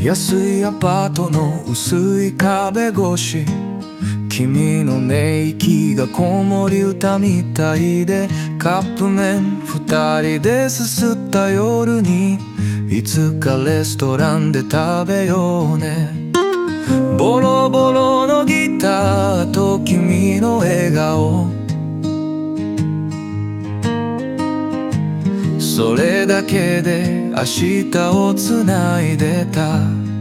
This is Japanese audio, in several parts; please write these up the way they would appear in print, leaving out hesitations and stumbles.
安いアパートの薄い壁越し、君の寝息が子守歌みたいで、カップ麺二人ですすった夜に、いつかレストランで食べようね。ボロボロのギターと君の笑顔、それだけで明日をつないでた。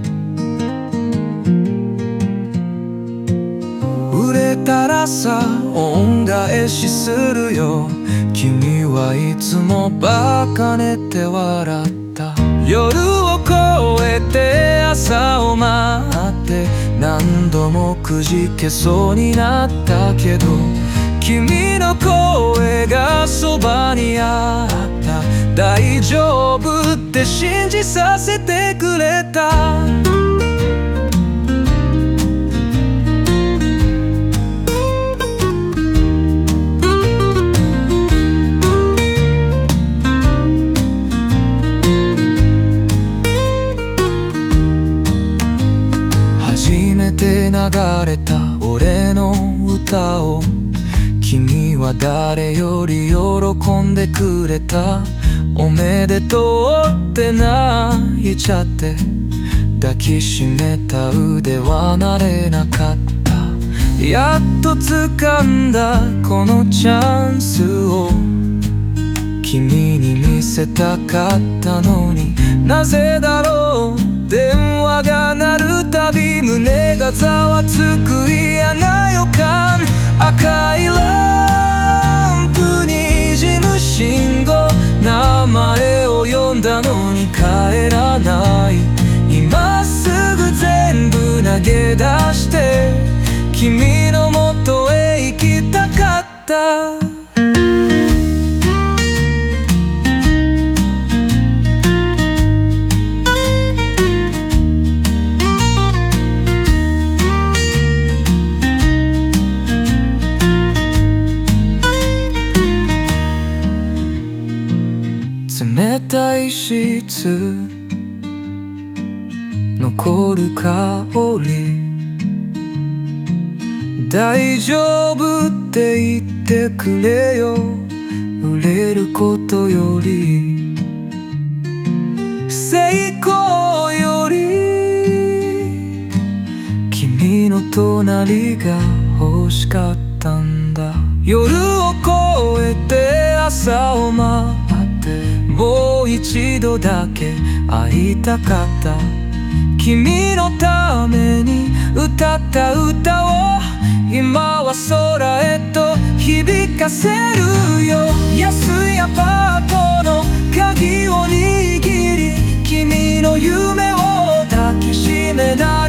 売れたらさ恩返しするよ。君はいつもバカ寝て笑った。夜を越えて朝を待って、何度もくじけそうになったけど、君の声がそばにあった。大丈夫って信じさせてくれた。初めて流れた俺の歌を、君は誰より喜んでくれた。おめでとうって泣いちゃって、抱きしめた腕は慣れなかった。やっと掴んだこのチャンスを君に見せたかったのに、なぜだろう。電話が鳴るたび胸がざわつく嫌な予感。赤いランプにじむ信号、名前を呼んだのに帰らない。今すぐ全部投げ出して君のもとへ行きたかった。冷たいシーツ残る香り、大丈夫って言ってくれよ。売れることより成功より、君の隣が欲しかったんだ。夜を越えて朝を待って、もう一度だけ会いたかった。君のために歌った歌を今は空へと響かせるよ。安いアパートの鍵を握り、君の夢を抱きしめな